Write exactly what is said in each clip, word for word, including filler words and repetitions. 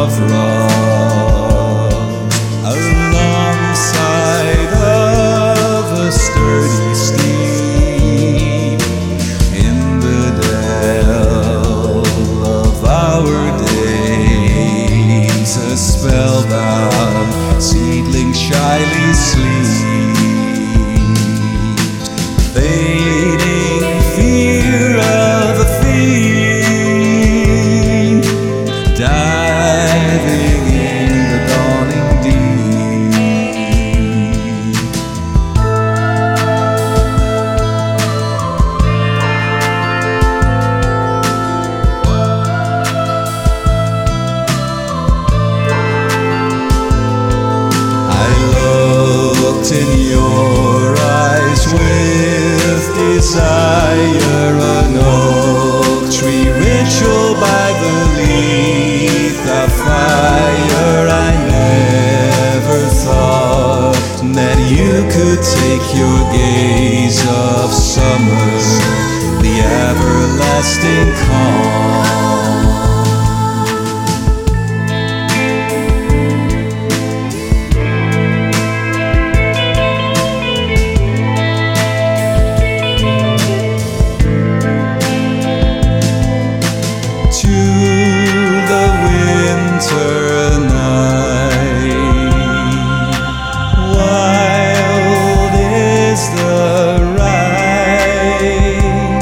of rock, alongside of a sturdy steed, in the dell of our days, a spellbound seedling shyly sleep, fading fear of a fiend, diving in the dawning deep. I looked in your eyes with desire, an oak tree ritual by the leaf of fire. I never thought that you could take your gaze of summer, the everlasting calm. Wild is the ride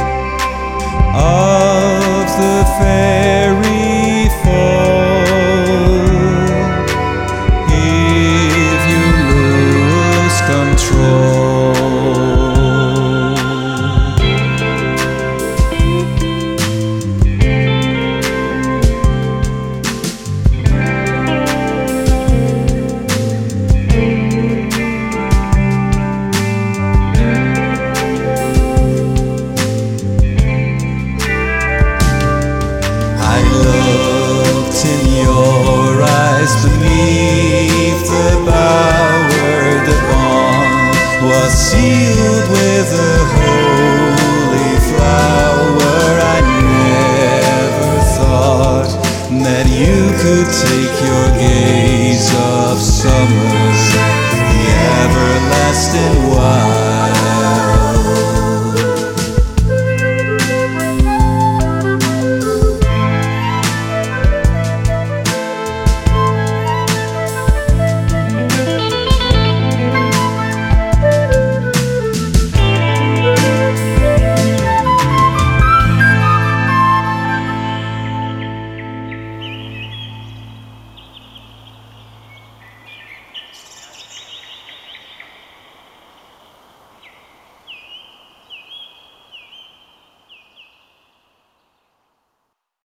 of the fairy folk, if you lose control. Beneath the bower, the bond was sealed with a holy flower. I never thought that you could take your gaze of summer, the everlasting wild.